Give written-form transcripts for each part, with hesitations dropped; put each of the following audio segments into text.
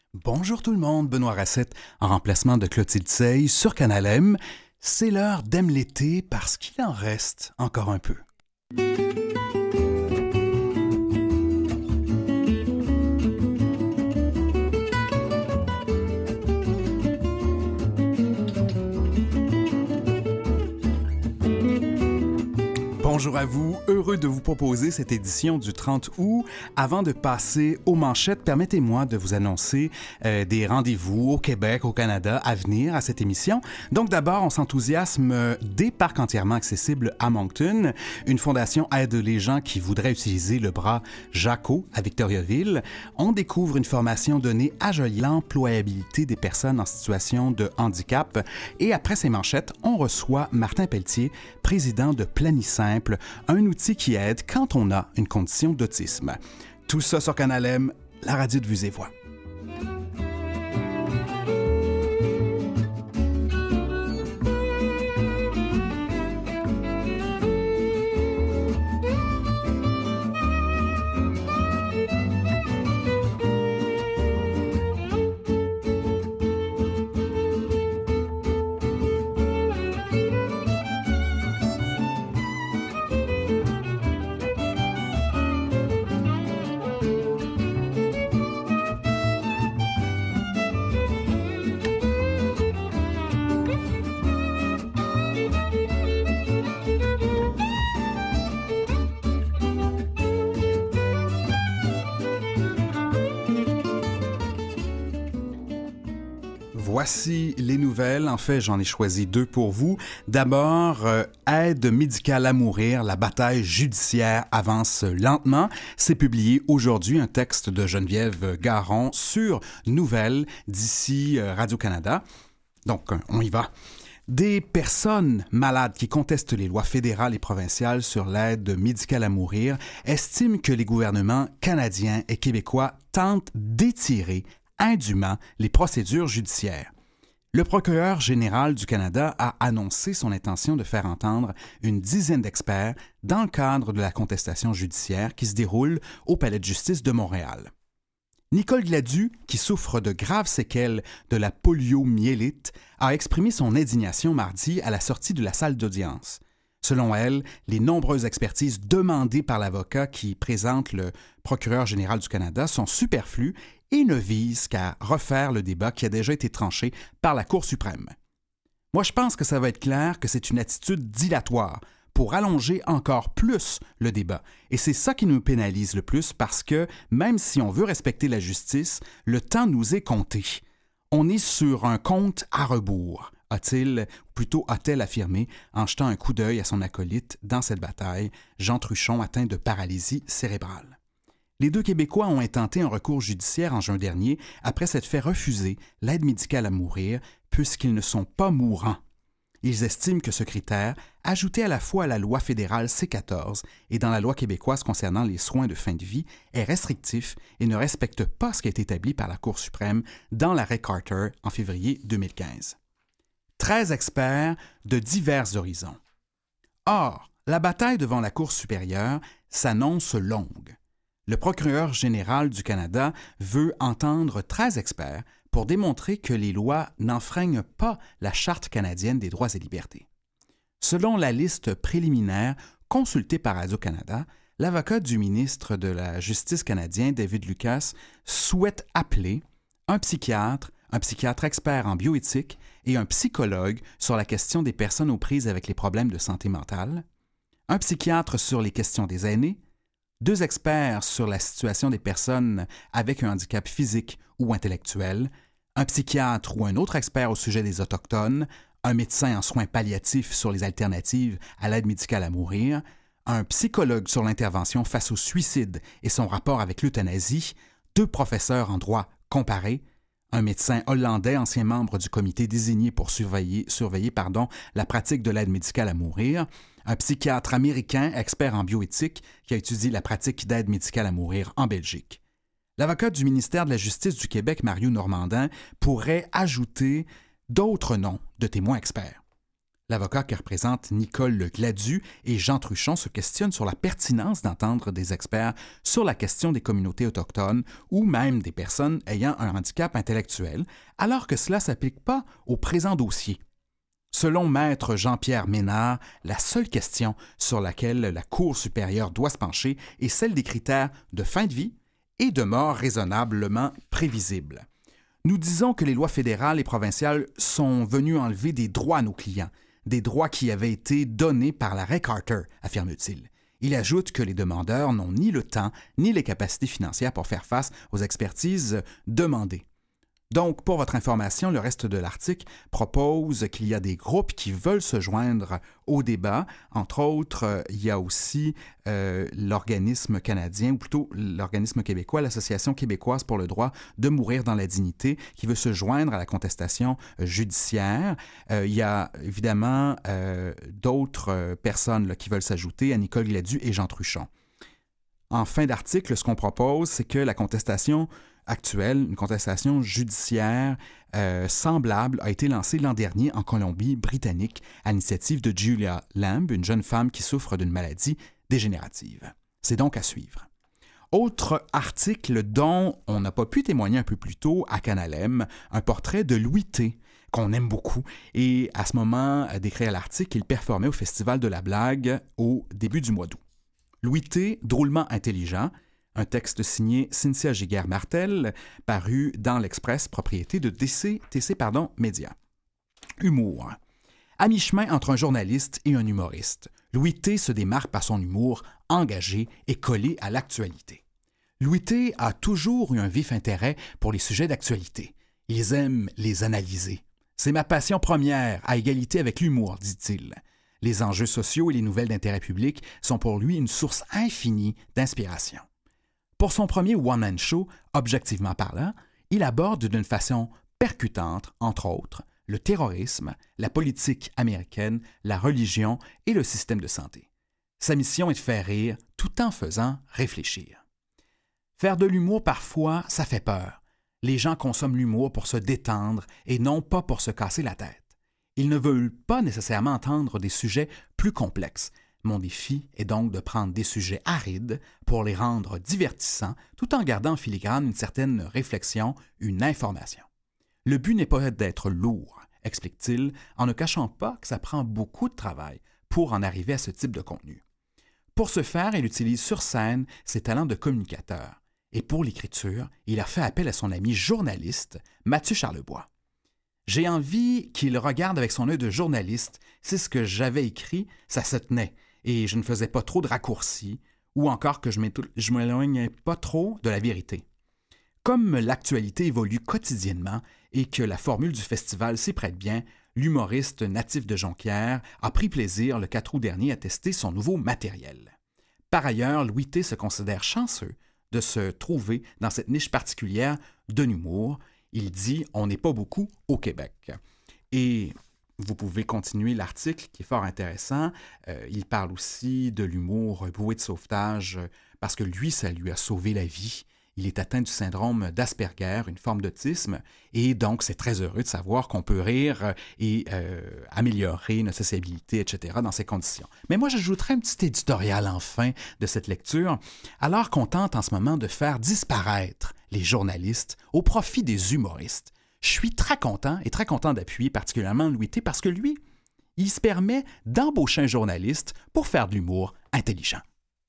Bonjour tout le monde, Benoît Racette en remplacement de Clotilde Sey sur Canal M. C'est l'heure d'Aime l'été parce qu'il en reste encore un peu. Bonjour à vous, heureux de vous proposer cette édition du 30 août. Avant de passer aux manchettes, permettez-moi de vous annoncer des rendez-vous au Québec, au Canada à venir à cette émission. Donc d'abord, on s'enthousiasme des parcs entièrement accessibles à Moncton. Une fondation aide les gens qui voudraient utiliser le bras Jaco à Victoriaville. On découvre une formation donnée à l'employabilité des personnes en situation de handicap. Et après ces manchettes, on reçoit Martin Pelletier, président de Planisimple, un outil qui aide quand on a une condition d'autisme. Tout ça sur Canal M, la radio de Vues et Voix. Voici les nouvelles. En fait, j'en ai choisi deux pour vous. D'abord, aide médicale à mourir, la bataille judiciaire avance lentement. C'est publié aujourd'hui, un texte de Geneviève Garon sur Nouvelles d'ici Radio-Canada. Donc, on y va. Des personnes malades qui contestent les lois fédérales et provinciales sur l'aide médicale à mourir estiment que les gouvernements canadiens et québécois tentent d'étirer indûment les procédures judiciaires. Le procureur général du Canada a annoncé son intention de faire entendre une dizaine d'experts dans le cadre de la contestation judiciaire qui se déroule au Palais de justice de Montréal. Nicole Gladu, qui souffre de graves séquelles de la poliomyélite, a exprimé son indignation mardi à la sortie de la salle d'audience. Selon elle, les nombreuses expertises demandées par l'avocat qui présente le procureur général du Canada sont superflues et ne visent qu'à refaire le débat qui a déjà été tranché par la Cour suprême. Moi, je pense que ça va être clair que c'est une attitude dilatoire pour allonger encore plus le débat. Et c'est ça qui nous pénalise le plus parce que, même si on veut respecter la justice, le temps nous est compté. On est sur un compte à rebours, a-t-il, ou plutôt a-t-elle affirmé en jetant un coup d'œil à son acolyte dans cette bataille, Jean Truchon atteint de paralysie cérébrale. Les deux Québécois ont intenté un recours judiciaire en juin dernier après s'être fait refuser l'aide médicale à mourir puisqu'ils ne sont pas mourants. Ils estiment que ce critère, ajouté à la fois à la loi fédérale C-14 et dans la loi québécoise concernant les soins de fin de vie, est restrictif et ne respecte pas ce qui a été établi par la Cour suprême dans l'arrêt Carter en février 2015. 13 experts de divers horizons. Or, la bataille devant la Cour supérieure s'annonce longue. Le procureur général du Canada veut entendre 13 experts pour démontrer que les lois n'enfreignent pas la Charte canadienne des droits et libertés. Selon la liste préliminaire consultée par Radio-Canada, l'avocat du ministre de la Justice canadien, David Lucas, souhaite appeler un psychiatre expert en bioéthique et un psychologue sur la question des personnes aux prises avec les problèmes de santé mentale, un psychiatre sur les questions des aînés, 2 experts sur la situation des personnes avec un handicap physique ou intellectuel, un psychiatre ou un autre expert au sujet des Autochtones, un médecin en soins palliatifs sur les alternatives à l'aide médicale à mourir, un psychologue sur l'intervention face au suicide et son rapport avec l'euthanasie, 2 professeurs en droit comparé, un médecin hollandais, ancien membre du comité désigné pour surveiller la pratique de l'aide médicale à mourir, un psychiatre américain, expert en bioéthique, qui a étudié la pratique d'aide médicale à mourir en Belgique. L'avocat du ministère de la Justice du Québec, Mario Normandin, pourrait ajouter d'autres noms de témoins experts. L'avocat qui représente Nicole Gladu et Jean Truchon se questionnent sur la pertinence d'entendre des experts sur la question des communautés autochtones ou même des personnes ayant un handicap intellectuel, alors que cela ne s'applique pas au présent dossier. Selon Maître Jean-Pierre Ménard, la seule question sur laquelle la Cour supérieure doit se pencher est celle des critères de fin de vie et de mort raisonnablement prévisibles. Nous disons que les lois fédérales et provinciales sont venues enlever des droits à nos clients, des droits qui avaient été donnés par l'arrêt Carter, affirme-t-il. Il ajoute que les demandeurs n'ont ni le temps ni les capacités financières pour faire face aux expertises demandées. Donc, pour votre information, le reste de l'article propose qu'il y a des groupes qui veulent se joindre au débat. Entre autres, il y a aussi l'organisme canadien, ou plutôt l'organisme québécois, l'Association québécoise pour le droit de mourir dans la dignité, qui veut se joindre à la contestation judiciaire. Il y a évidemment d'autres personnes là, qui veulent s'ajouter à Nicole Gladu et Jean Truchon. En fin d'article, ce qu'on propose, c'est que la contestation actuelle, une contestation judiciaire semblable a été lancée l'an dernier en Colombie-Britannique à l'initiative de Julia Lamb, une jeune femme qui souffre d'une maladie dégénérative. C'est donc à suivre. Autre article dont on n'a pas pu témoigner un peu plus tôt à Canalem, un portrait de Louis T., qu'on aime beaucoup. Et à ce moment d'écrire l'article, il performait au Festival de la blague au début du mois d'août. Louis T., drôlement intelligent, un texte signé Cynthia Giguère-Martel, paru dans l'Express, propriété de TC Média. Humour. À mi-chemin entre un journaliste et un humoriste, Louis T. se démarque par son humour engagé et collé à l'actualité. Louis T. a toujours eu un vif intérêt pour les sujets d'actualité. Il aime les analyser. C'est ma passion première, à égalité avec l'humour, dit-il. Les enjeux sociaux et les nouvelles d'intérêt public sont pour lui une source infinie d'inspiration. Pour son premier one-man show, objectivement parlant, il aborde d'une façon percutante, entre autres, le terrorisme, la politique américaine, la religion et le système de santé. Sa mission est de faire rire tout en faisant réfléchir. Faire de l'humour, parfois, ça fait peur. Les gens consomment l'humour pour se détendre et non pas pour se casser la tête. Ils ne veulent pas nécessairement entendre des sujets plus complexes. Mon défi est donc de prendre des sujets arides pour les rendre divertissants tout en gardant en filigrane une certaine réflexion, une information. Le but n'est pas d'être lourd, explique-t-il, en ne cachant pas que ça prend beaucoup de travail pour en arriver à ce type de contenu. Pour ce faire, il utilise sur scène ses talents de communicateur. Et pour l'écriture, il a fait appel à son ami journaliste, Mathieu Charlebois. J'ai envie qu'il regarde avec son œil de journaliste si ce que j'avais écrit, ça se tenait, et je ne faisais pas trop de raccourcis, ou encore que je m'éloignais pas trop de la vérité. Comme l'actualité évolue quotidiennement et que la formule du festival s'y prête bien, l'humoriste natif de Jonquière a pris plaisir le 4 août dernier à tester son nouveau matériel. Par ailleurs, Louis T. se considère chanceux de se trouver dans cette niche particulière de l'humour. Il dit « On n'est pas beaucoup au Québec ». Et vous pouvez continuer l'article qui est fort intéressant. Il parle aussi de l'humour bouée de sauvetage parce que lui, ça lui a sauvé la vie. Il est atteint du syndrome d'Asperger, une forme d'autisme, et donc c'est très heureux de savoir qu'on peut rire et améliorer notre sociabilité, etc. dans ces conditions. Mais moi, j'ajouterais un petit éditorial en fin de cette lecture, alors qu'on tente en ce moment de faire disparaître les journalistes au profit des humoristes. Je suis très content d'appuyer particulièrement Louis T. parce que lui, il se permet d'embaucher un journaliste pour faire de l'humour intelligent.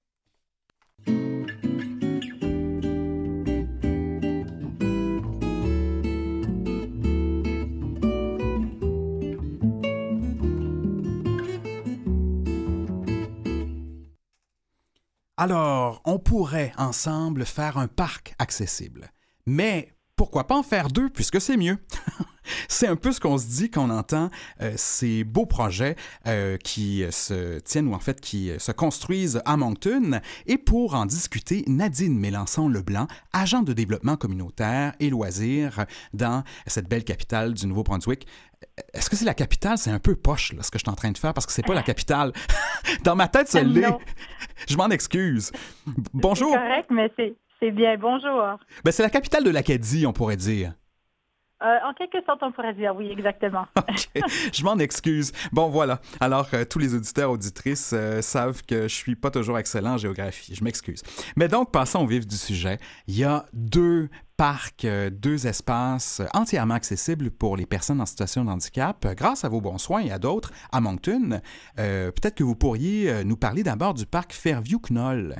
Alors, on pourrait ensemble faire un parc accessible. Mais pourquoi pas en faire deux, puisque c'est mieux? C'est un peu ce qu'on se dit quand on entend ces beaux projets qui se tiennent ou en fait qui se construisent à Moncton. Et pour en discuter, Nadine Mélençon-Leblanc, agent de développement communautaire et loisirs dans cette belle capitale du Nouveau-Brunswick. Est-ce que c'est la capitale? C'est un peu poche là, ce que je suis en train de faire parce que c'est pas la capitale. Dans ma tête, ça l'est. Je m'en excuse. Bonjour. C'est correct, mais c'est bien. Bonjour. Ben, c'est la capitale de l'Acadie, on pourrait dire. En quelque sorte, on pourrait dire oui, exactement. OK, je m'en excuse. Bon, voilà. Alors, tous les auditeurs, auditrices savent que je suis pas toujours excellent en géographie. Je m'excuse. Mais donc, passons au vif du sujet. Il y a deux parcs, deux espaces entièrement accessibles pour les personnes en situation de handicap, grâce à vos bons soins et à d'autres, à Moncton. Peut-être que vous pourriez nous parler d'abord du parc Fairview-Knoll.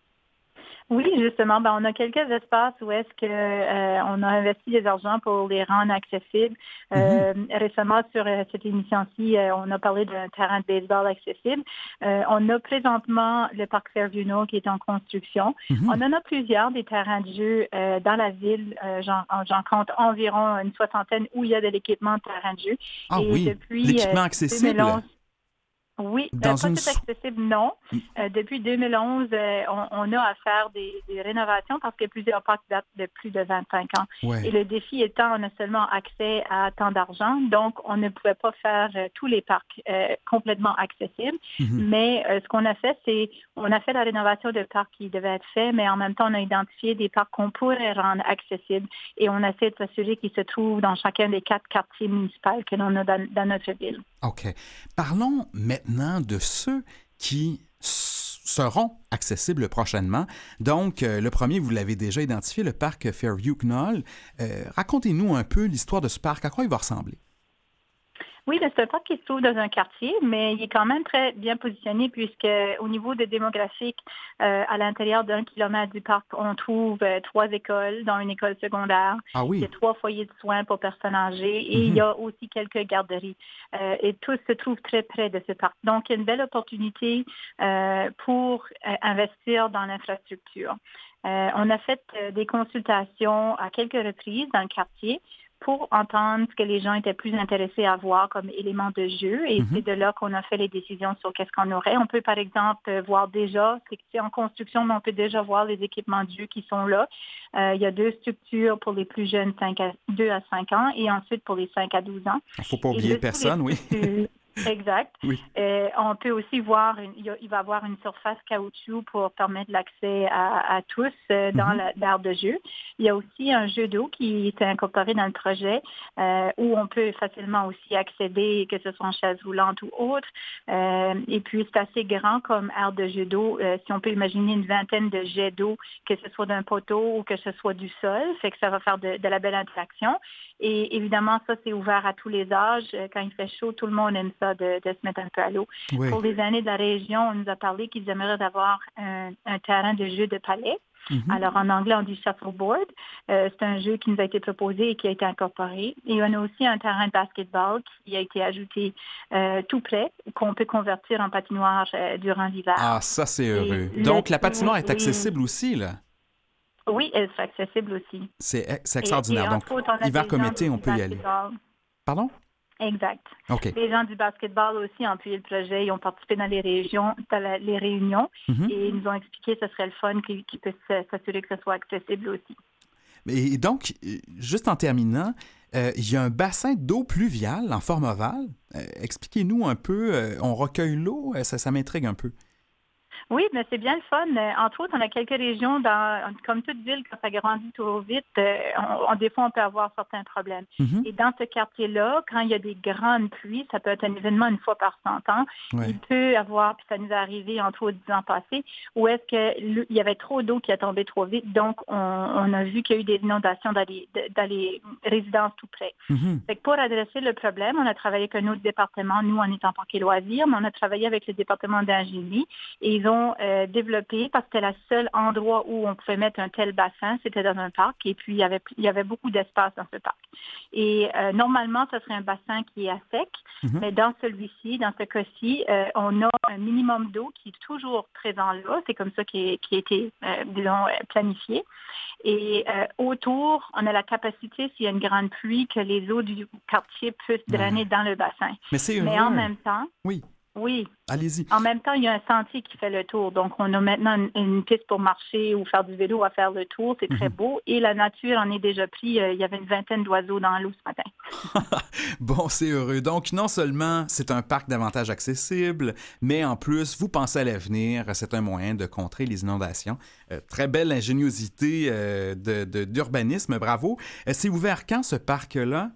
Oui, justement, on a quelques espaces où est-ce que on a investi des argents pour les rendre accessibles. Récemment, sur cette émission-ci, on a parlé d'un terrain de baseball accessible. On a présentement le parc Fairview qui est en construction. On en a plusieurs des terrains de jeu dans la ville. J'en compte environ une soixantaine où il y a de l'équipement de terrain de jeu. Ah Et oui, depuis l'équipement accessible? 2011, oui, Dans pas une... tout accessible, non. Depuis 2011, on a à faire des rénovations parce que plusieurs parcs datent de plus de 25 ans. Ouais. Et le défi étant, on a seulement accès à tant d'argent, donc on ne pouvait pas faire tous les parcs complètement accessibles. Mais ce qu'on a fait, c'est on a fait la rénovation de parcs qui devaient être faits, mais en même temps, on a identifié des parcs qu'on pourrait rendre accessibles et on essaie de s'assurer qu'ils se trouvent dans chacun des 4 quartiers municipaux que l'on a dans notre ville. OK. Parlons maintenant de ceux qui seront accessibles prochainement. Donc, le premier, vous l'avez déjà identifié, le parc Fairview-Knoll. Racontez-nous un peu l'histoire de ce parc. À quoi il va ressembler? Oui, c'est un parc qui se trouve dans un quartier, mais il est quand même très bien positionné puisque au niveau des démographiques, à l'intérieur d'1 kilomètre du parc, on trouve 3 écoles, dont une école secondaire. Ah oui. Il y a 3 foyers de soins pour personnes âgées et il y a aussi quelques garderies. Et tout se trouve très près de ce parc. Donc, il y a une belle opportunité pour investir dans l'infrastructure. On a fait des consultations à quelques reprises dans le quartier pour entendre ce que les gens étaient plus intéressés à voir comme éléments de jeu. Et c'est de là qu'on a fait les décisions sur qu'est-ce qu'on aurait. On peut, par exemple, voir déjà, c'est en construction, mais on peut déjà voir les équipements de jeu qui sont là. Il y a 2 structures pour les plus jeunes, 2 à 5 ans, et ensuite pour les 5 à 12 ans. Il ne faut pas oublier personne, oui. Exact. Oui. On peut aussi voir, il va y avoir une surface caoutchouc pour permettre l'accès à tous dans l'aire de jeu. Il y a aussi un jeu d'eau qui est incorporé dans le projet où on peut facilement aussi accéder, que ce soit en chaise roulante ou autre. Et puis, c'est assez grand comme aire de jeu d'eau. Si on peut imaginer une vingtaine de jets d'eau, que ce soit d'un poteau ou que ce soit du sol, fait que ça va faire de la belle interaction. Et évidemment, ça, c'est ouvert à tous les âges. Quand il fait chaud, tout le monde aime ça de se mettre un peu à l'eau. Oui. Pour les aînés de la région, on nous a parlé qu'ils aimeraient d'avoir un terrain de jeu de palais. Alors, en anglais, on dit shuffleboard. C'est un jeu qui nous a été proposé et qui a été incorporé. Et on a aussi un terrain de basketball qui a été ajouté tout près, qu'on peut convertir en patinoire durant l'hiver. Ah, ça, c'est heureux. Donc, la patinoire est accessible aussi, là? Oui, elle sera accessible aussi. C'est extraordinaire. Donc, autres, hiver comme été, on peut y aller. Pardon? Exact. OK. Les gens du basketball aussi ont appuyé le projet. Ils ont participé dans les réunions et ils nous ont expliqué que ce serait le fun qu'ils puissent s'assurer que ce soit accessible aussi. Et donc, juste en terminant, il y a un bassin d'eau pluviale en forme ovale. Expliquez-nous un peu, on recueille l'eau, ça m'intrigue un peu. Oui, mais c'est bien le fun. Entre autres, on a quelques régions, comme toute ville, quand ça grandit trop vite, des fois, on peut avoir certains problèmes. Et dans ce quartier-là, quand il y a des grandes pluies, ça peut être un événement une fois par 100 ans, il peut y avoir, puis ça nous est arrivé entre autres 10 ans passés, où est-ce qu'il y avait trop d'eau qui a tombé trop vite. Donc, on a vu qu'il y a eu des inondations dans les résidences tout près. Fait que pour adresser le problème, on a travaillé avec un autre département, nous, on est en parc et loisirs, mais on a travaillé avec le département d'ingénierie et ils ont développé, parce que c'était le seul endroit où on pouvait mettre un tel bassin, c'était dans un parc, et puis il y avait beaucoup d'espace dans ce parc. Et normalement, ce serait un bassin qui est à sec, mais dans celui-ci, dans ce cas-ci, on a un minimum d'eau qui est toujours présent là, c'est comme ça qui a été, disons, planifié. Et autour, on a la capacité, s'il y a une grande pluie, que les eaux du quartier puissent drainer dans le bassin. Mais c'est heureux. Mais en même temps... Oui. Oui. Allez-y. En même temps, il y a un sentier qui fait le tour. Donc, on a maintenant une piste pour marcher ou faire du vélo à faire le tour. C'est très beau. Et la nature en est déjà pris. Il y avait une vingtaine d'oiseaux dans l'eau ce matin. Bon, c'est heureux. Donc, non seulement c'est un parc davantage accessible, mais en plus, vous pensez à l'avenir. C'est un moyen de contrer les inondations. Très belle ingéniosité d'urbanisme. Bravo. C'est ouvert quand, ce parc-là?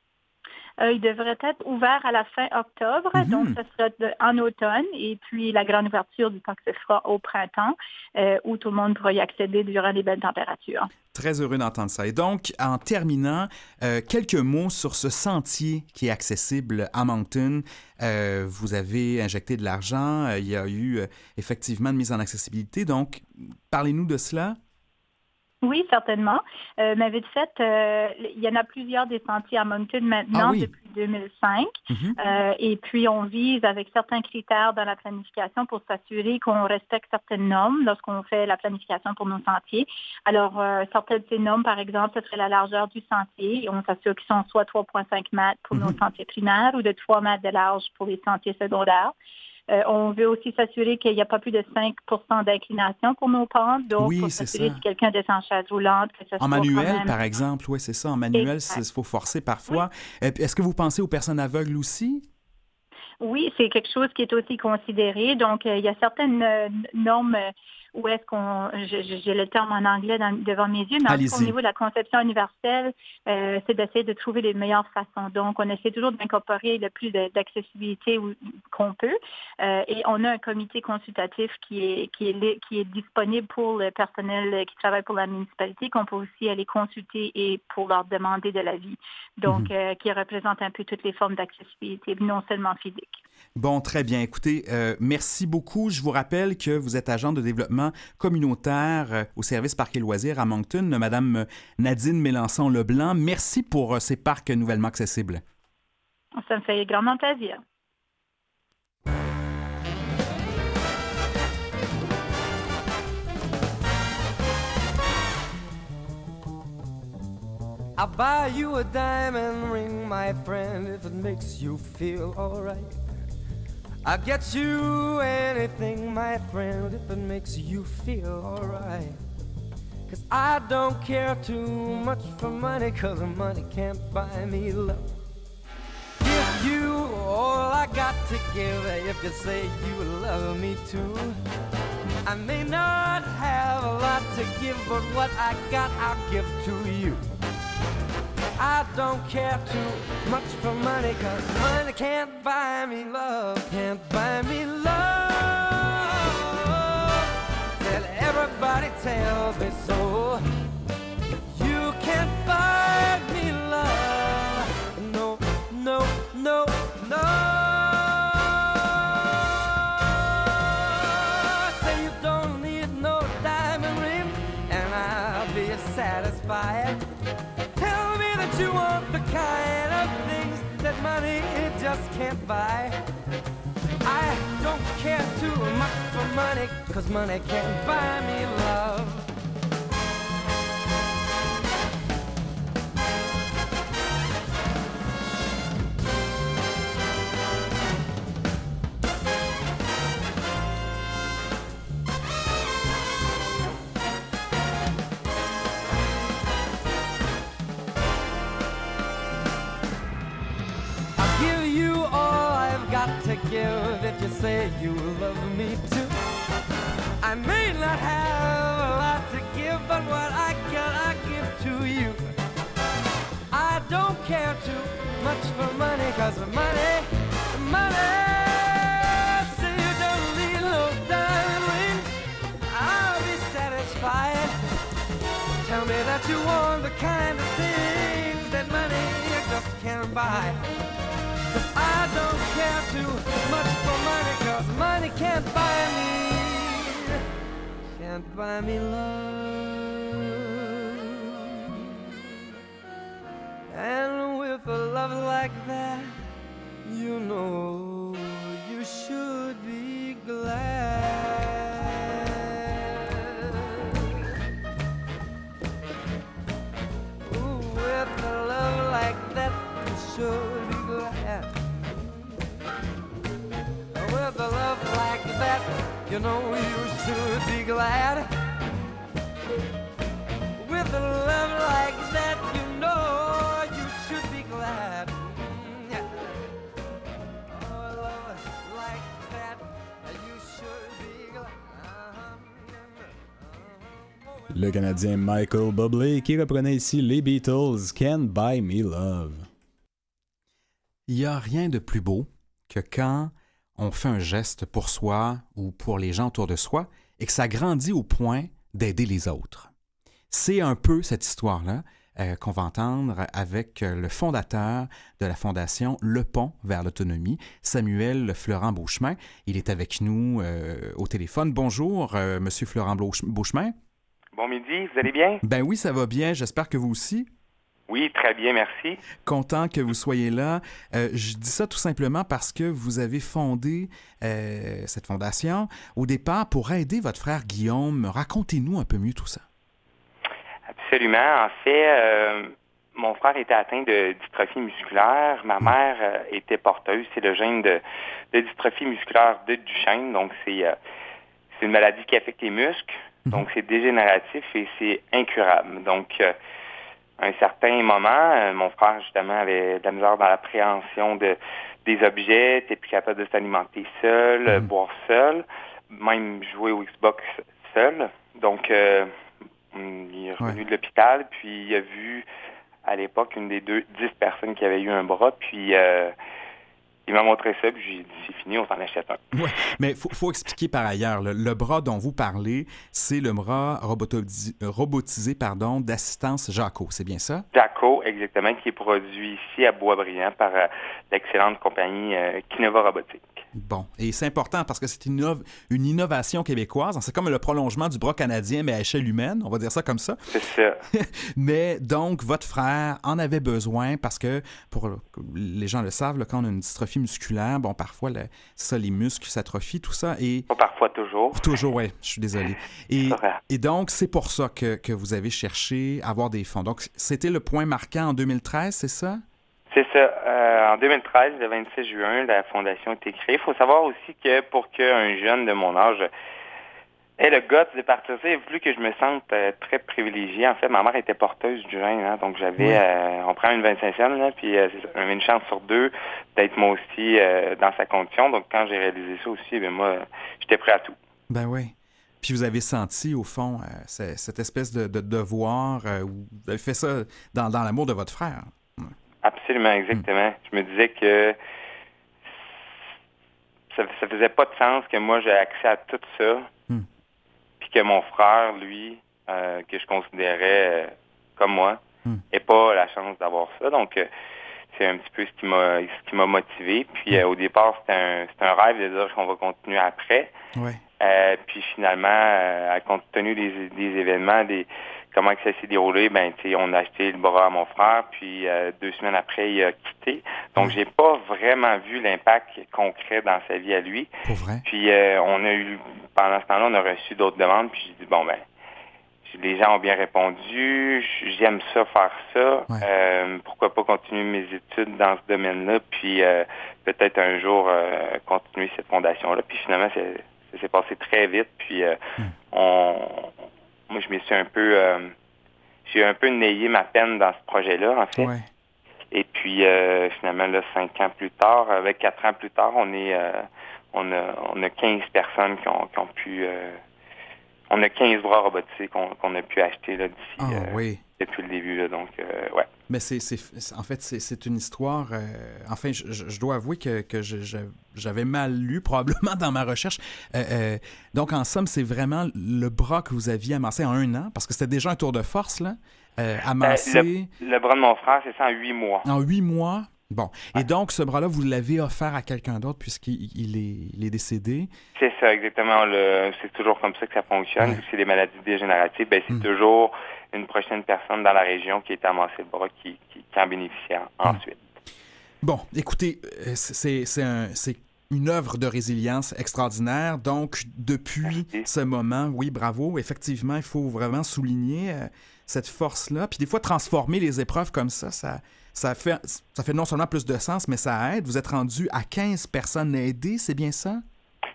Il devrait être ouvert à la fin octobre, donc ce sera en automne, et puis la grande ouverture du parc se fera au printemps, où tout le monde pourra y accéder durant les belles températures. Très heureux d'entendre ça. Et donc, en terminant, quelques mots sur ce sentier qui est accessible à Moncton. Vous avez injecté de l'argent, il y a eu effectivement une mise en accessibilité, donc parlez-nous de cela. Oui, certainement. Mais vite fait, il y en a plusieurs des sentiers à Moncton maintenant depuis 2005. Et puis, on vise avec certains critères dans la planification pour s'assurer qu'on respecte certaines normes lorsqu'on fait la planification pour nos sentiers. Alors, certaines de ces normes, par exemple, ce serait la largeur du sentier. Et on s'assure qu'ils sont soit 3,5 mètres pour nos sentiers primaires ou de 3 mètres de large pour les sentiers secondaires. On veut aussi s'assurer qu'il n'y a pas plus de 5 % d'inclination pour nos pentes. Donc, pour s'assurer si quelqu'un descend en chaise roulante, que ce soit en manuel, même... par exemple, oui, c'est ça. En manuel, il faut forcer parfois. Oui. Est-ce que vous pensez aux personnes aveugles aussi? Oui, c'est quelque chose qui est aussi considéré. Donc, il y a certaines normes où est-ce qu'on... J'ai le terme en anglais devant mes yeux, mais au niveau de la conception universelle, c'est d'essayer de trouver les meilleures façons. Donc, on essaie toujours d'incorporer le plus d'accessibilité qu'on peut. Et on a un comité consultatif qui est disponible pour le personnel qui travaille pour la municipalité, qu'on peut aussi aller consulter et pour leur demander de l'avis. Donc, qui représente un peu toutes les formes d'accessibilité, non seulement physique. Bon, très bien. Écoutez, merci beaucoup. Je vous rappelle que vous êtes agent de développement communautaire au service Parcs et Loisirs à Moncton, Madame Nadine Mélençon-Leblanc. Merci pour ces parcs nouvellement accessibles. Ça me fait grandement plaisir. I'll buy you a diamond ring, my friend, if it makes you feel all right. I'll get you anything, my friend, if it makes you feel all right. 'Cause I don't care too much for money, 'cause money can't buy me love. Give you all I got to give if you say you love me too. I may not have a lot to give, but what I got I'll give to you. I don't care too much for money, 'cause money can't buy me love, can't buy me love. Well, everybody tells me so. You can't buy me love. No, no, no, no. Say you don't need no diamond ring, and I'll be satisfied. You want the kind of things that money just can't buy. I don't care too much for money, 'cause money can't buy me love. Give if you say you love me too. I may not have a lot to give, but what I got I give to you. I don't care too much for money, 'cause money, money. Say you don't need no diamond ring, I'll be satisfied. Tell me that you want the kind of things that money just can't buy. I don't care too much for money, 'cause money can't buy me love. And with a love like that, you know you should be glad. Ooh, with a love like that, you should be glad. that, you know you should be glad. With a love like that, you know you should be glad. Yeah. Oh, a love like that, you should be glad. Le Canadien Michael Bublé qui reprenait ici les Beatles, Can't Buy Me Love. Il n'y a rien de plus beau que quand on fait un geste pour soi ou pour les gens autour de soi et que ça grandit au point d'aider les autres. C'est un peu cette histoire-là qu'on va entendre avec le fondateur de la fondation Le Pont vers l'autonomie, Samuel Florent-Beauchemin. Il est avec nous au téléphone. Bonjour, Monsieur Florent-Beauchemin. Bon midi, vous allez bien? Ben oui, ça va bien. J'espère que vous aussi. Oui, très bien, merci. Content que vous soyez là. Je dis ça tout simplement parce que vous avez fondé cette fondation au départ pour aider votre frère Guillaume. Racontez-nous un peu mieux tout ça. Absolument. En fait, mon frère était atteint de dystrophie musculaire. Ma mère était porteuse. C'est le gène de dystrophie musculaire de Duchenne. Donc, c'est une maladie qui affecte les muscles. Donc, c'est dégénératif et c'est incurable. Donc, à un certain moment, mon frère, justement, avait de la misère dans l'appréhension des objets, était plus capable de s'alimenter seul, boire seul, même jouer au Xbox seul. Donc, il est revenu de l'hôpital, puis il a vu, à l'époque, une des 10 personnes qui avaient eu un bras, puis il m'a montré ça, puis j'ai dit, c'est fini, on s'en achète un. Oui, mais il faut expliquer par ailleurs, le bras dont vous parlez, c'est le bras robotisé d'assistance Jaco, c'est bien ça? Jaco, exactement, qui est produit ici à Boisbriand par l'excellente compagnie Kinova Robotique. Bon, et c'est important parce que c'est une innovation québécoise. C'est comme le prolongement du bras canadien, mais à échelle humaine, on va dire ça comme ça. C'est ça. Mais donc, votre frère en avait besoin parce que, pour les gens le savent, là, quand on a une dystrophie musculaire, bon, parfois, c'est ça, les muscles s'atrophient, tout ça. Et pas parfois, toujours. Toujours, oui, je suis désolé. Et donc, c'est pour ça que vous avez cherché à avoir des fonds. Donc, c'était le point marquant en 2013, c'est ça? C'est ça. En 2013, le 26 juin, la fondation a été créée. Il faut savoir aussi que pour qu'un jeune de mon âge ait le guts de partir ça, il a voulu que je me sente très privilégié. En fait, ma mère était porteuse du gène, hein, donc j'avais, on prend une 25e, là, puis j'avais une chance sur 2 d'être moi aussi dans sa condition. Donc quand j'ai réalisé ça aussi, ben moi, j'étais prêt à tout. Ben oui. Puis vous avez senti, au fond, cette espèce de devoir, vous avez fait ça dans l'amour de votre frère. Absolument, exactement. Je me disais que ça faisait pas de sens que moi j'ai accès à tout ça, puis que mon frère, lui, que je considérais comme moi, n'ait pas la chance d'avoir ça. Donc, c'est un petit peu ce qui m'a motivé. Puis au départ, c'était un rêve de dire qu'on va continuer après. Ouais. Puis finalement, compte tenu des événements, comment que ça s'est déroulé, ben on a acheté le bras à mon frère, puis 2 semaines après, il a quitté. Donc, j'ai pas vraiment vu l'impact concret dans sa vie à lui. Pour vrai? Puis pendant ce temps-là, on a reçu d'autres demandes, puis j'ai dit, bon, ben, les gens ont bien répondu, j'aime ça, faire ça. Ouais. Pourquoi pas continuer mes études dans ce domaine-là, puis peut-être un jour continuer cette fondation-là. Puis finalement, ça s'est passé très vite, puis moi, je me suis j'ai un peu nayé ma peine dans ce projet-là, en fait. Ouais. Et puis, finalement, là, 5 ans plus tard, 4 ans plus tard, on a 15 personnes qui ont pu... on a 15 bras robotisés qu'on a pu acheter là, d'ici depuis le début. Là, donc, ouais. Mais en fait, c'est une histoire... enfin, je dois avouer que j'avais mal lu, probablement, dans ma recherche. Donc, en somme, c'est vraiment le bras que vous aviez amassé en 1 an, parce que c'était déjà un tour de force, là, amassé... Le bras de mon frère, c'est ça en 8 mois. En 8 mois? Bon. Et donc, ce bras-là, vous l'avez offert à quelqu'un d'autre puisqu'il est décédé? C'est ça, exactement. C'est toujours comme ça que ça fonctionne. Ouais. C'est des maladies dégénératives. Ben, c'est toujours une prochaine personne dans la région qui est amassé le bras qui en bénéficie ensuite. Bon, écoutez, c'est une œuvre de résilience extraordinaire. Donc, depuis ce moment, oui, bravo. Effectivement, il faut vraiment souligner cette force-là. Puis des fois, transformer les épreuves comme ça fait non seulement plus de sens, mais ça aide. Vous êtes rendu à 15 personnes aidées, c'est bien ça?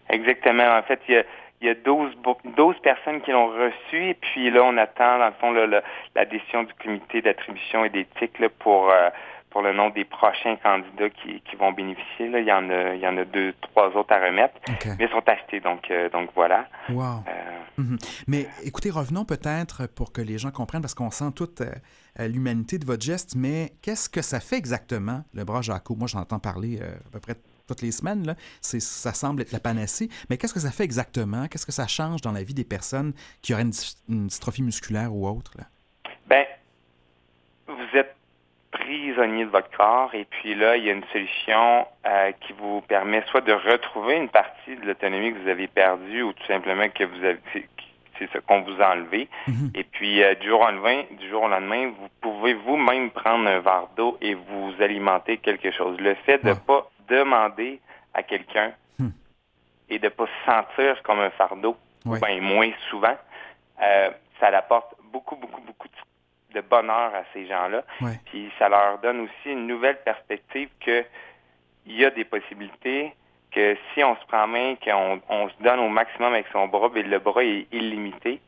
Exactement. En fait, il y a 12 personnes qui l'ont reçu, et puis là, on attend, dans le fond, la décision du comité d'attribution et d'éthique là, pour le nom des prochains candidats qui vont bénéficier. Là. Il y en a 2-3 autres à remettre, mais ils sont achetés, donc voilà. Wow. Mais écoutez, revenons peut-être pour que les gens comprennent, parce qu'on sent toute l'humanité de votre geste, mais qu'est-ce que ça fait exactement, le bras Jaco? Moi, j'en entends parler à peu près toutes les semaines, là. Ça semble être la panacée, mais qu'est-ce que ça fait exactement? Qu'est-ce que ça change dans la vie des personnes qui auraient une dystrophie musculaire ou autre? Là? Bien, vous êtes prisonnier de votre corps, et puis là, il y a une solution qui vous permet soit de retrouver une partie de l'autonomie que vous avez perdue, ou tout simplement que c'est ce qu'on vous a enlevé. Et puis, du jour au lendemain, vous pouvez vous-même prendre un verre d'eau et vous alimenter quelque chose. Le fait de ne pas demander à quelqu'un et de ne pas se sentir comme un fardeau, ou bien moins souvent, ça apporte beaucoup de bonheur à ces gens-là. Puis ça leur donne aussi une nouvelle perspective qu'il y a des possibilités, que si on se prend en main, qu'on se donne au maximum avec son bras, bien, le bras est illimité.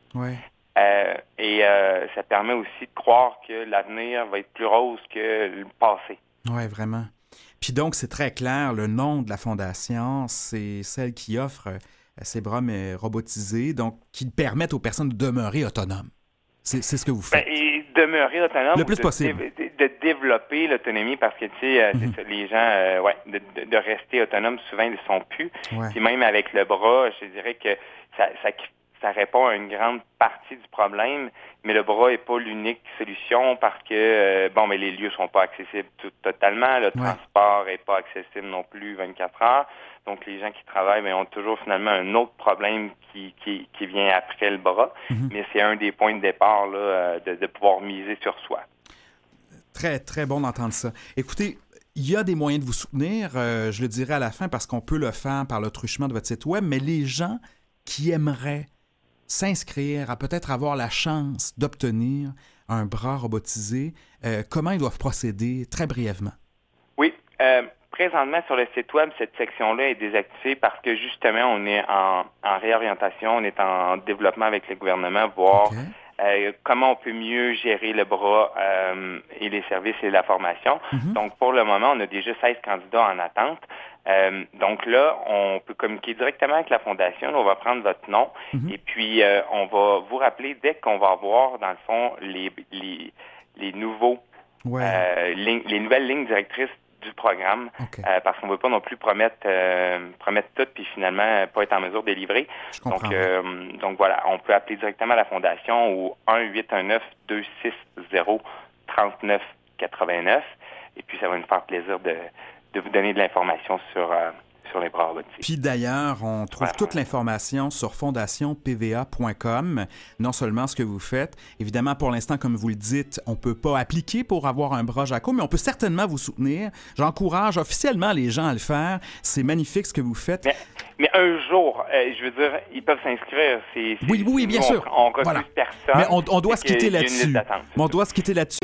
Et ça permet aussi de croire que l'avenir va être plus rose que le passé. Oui, vraiment. Puis donc, c'est très clair, le nom de la fondation, c'est celle qui offre ces bras robotisés, donc qui permettent aux personnes de demeurer autonomes. C'est ce que vous faites. Et demeurer autonome. Le plus possible. De développer l'autonomie, parce que, tu sais, c'est ça, les gens, de rester autonomes, souvent, ils ne le sont plus. Puis même avec le bras, je dirais que ça répond à une grande partie du problème, mais le bras n'est pas l'unique solution parce que, mais les lieux ne sont pas accessibles totalement. Le transport n'est pas accessible non plus 24 heures. Donc, les gens qui travaillent ont toujours finalement un autre problème qui vient après le bras. Mais c'est un des points de départ là, de pouvoir miser sur soi. Très, très bon d'entendre ça. Écoutez, il y a des moyens de vous soutenir, je le dirai à la fin, parce qu'on peut le faire par le truchement de votre site web, mais les gens qui aimeraient s'inscrire, à peut-être avoir la chance d'obtenir un bras robotisé, comment ils doivent procéder très brièvement? Oui, présentement sur le site web, cette section-là est désactivée parce que justement, on est en réorientation, on est en développement avec le gouvernement, voir comment on peut mieux gérer le bras et les services et la formation. Donc, pour le moment, on a déjà 16 candidats en attente. Donc là, on peut communiquer directement avec la Fondation. Là, on va prendre votre nom et puis on va vous rappeler dès qu'on va avoir, dans le fond, les nouveaux les nouvelles lignes directrices du programme, parce qu'on ne veut pas non plus promettre tout puis finalement pas être en mesure de livrer. Donc voilà, on peut appeler directement la Fondation au 1-819-260-3989 et puis ça va nous faire plaisir de vous donner de l'information sur les bras robotisés. Puis d'ailleurs, on trouve toute l'information sur fondationpva.com, non seulement ce que vous faites. Évidemment, pour l'instant, comme vous le dites, on ne peut pas appliquer pour avoir un bras Jaco, mais on peut certainement vous soutenir. J'encourage officiellement les gens à le faire. C'est magnifique ce que vous faites. Mais un jour, je veux dire, ils peuvent s'inscrire. Oui, bien sûr. On refuse personne. Mais on doit se quitter là-dessus. On doit se quitter là-dessus.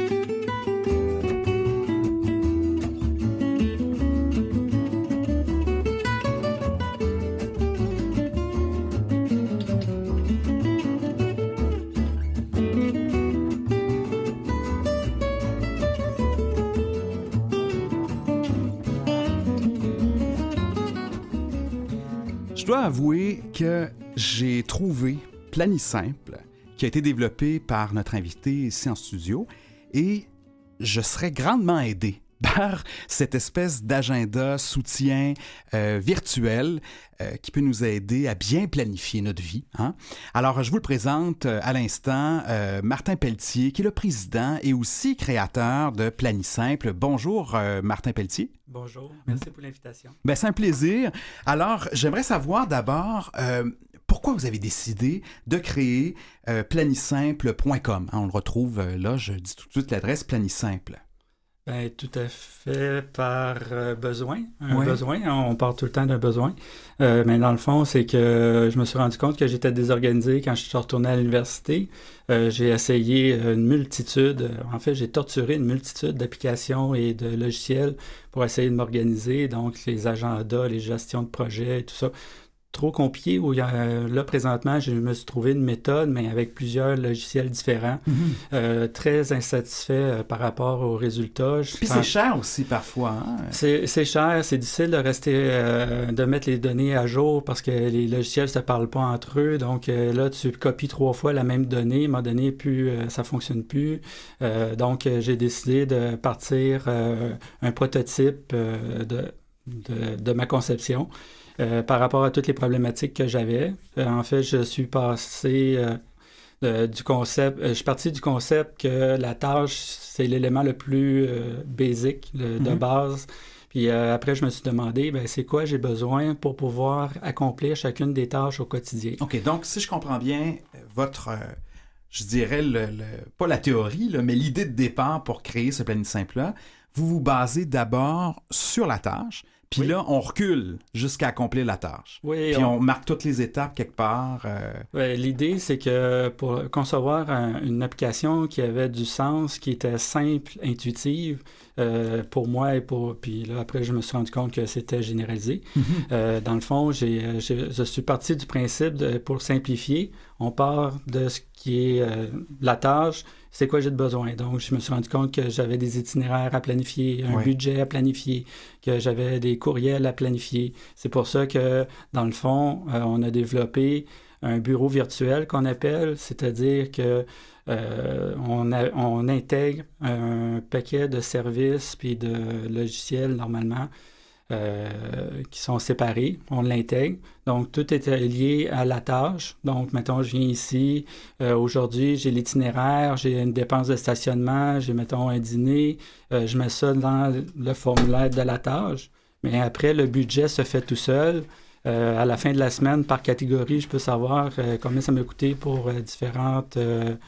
Je dois avouer que j'ai trouvé Planisimple, qui a été développé par notre invité ici en studio, et je serais grandement aidé par cette espèce d'agenda soutien virtuel qui peut nous aider à bien planifier notre vie. Alors, je vous le présente à l'instant, Martin Pelletier, qui est le président et aussi créateur de Planisimple. Bonjour, Martin Pelletier. Bonjour, merci pour l'invitation. Ben, c'est un plaisir. Alors, j'aimerais savoir d'abord pourquoi vous avez décidé de créer planisimple.com. On le retrouve là, je dis tout de suite l'adresse Planisimple. Ben, tout à fait par besoin. Besoin, on part tout le temps d'un besoin. Mais dans le fond, c'est que je me suis rendu compte que j'étais désorganisé quand je suis retourné à l'université. J'ai essayé une multitude, j'ai torturé une multitude d'applications et de logiciels pour essayer de m'organiser. Donc, les agendas, les gestions de projets et tout ça. trop compliqué où là, présentement, je me suis trouvé une méthode, mais avec plusieurs logiciels différents, très insatisfait par rapport aux résultats. Puis c'est cher aussi parfois. Hein? C'est cher, c'est difficile de rester, de mettre les données à jour parce que les logiciels ne se parlent pas entre eux. Donc là, tu copies 3 fois la même donnée, à un moment donné, ça ne fonctionne plus. Donc j'ai décidé de partir un prototype de ma conception. Par rapport à toutes les problématiques que j'avais. En fait, je suis passé du concept... je suis parti du concept que la tâche, c'est l'élément le plus basic, de base. Puis après, je me suis demandé, c'est quoi j'ai besoin pour pouvoir accomplir chacune des tâches au quotidien. OK, donc si je comprends bien, votre... je dirais, pas la théorie, là, mais l'idée de départ pour créer ce planning simple-là, vous vous basez d'abord sur la tâche. Puis là, on recule jusqu'à accomplir la tâche. Oui, puis on marque toutes les étapes quelque part. Oui, l'idée, c'est que pour concevoir une application qui avait du sens, qui était simple, intuitive, pour moi puis là, après, je me suis rendu compte que c'était généralisé. Dans le fond, je suis parti du principe pour simplifier, on part de ce qui est la tâche, c'est quoi j'ai de besoin. Donc, je me suis rendu compte que j'avais des itinéraires à planifier, un budget à planifier, que j'avais des courriels à planifier. C'est pour ça que, dans le fond, on a développé un bureau virtuel qu'on appelle, c'est-à-dire que on intègre un paquet de services puis de logiciels, normalement, qui sont séparés, on l'intègre. Donc, tout est lié à la tâche. Donc, mettons, je viens ici, aujourd'hui, j'ai l'itinéraire, j'ai une dépense de stationnement, j'ai, mettons, un dîner, je mets ça dans le formulaire de la tâche. Mais après, le budget se fait tout seul. À la fin de la semaine, par catégorie, je peux savoir combien ça m'a coûté pour différentes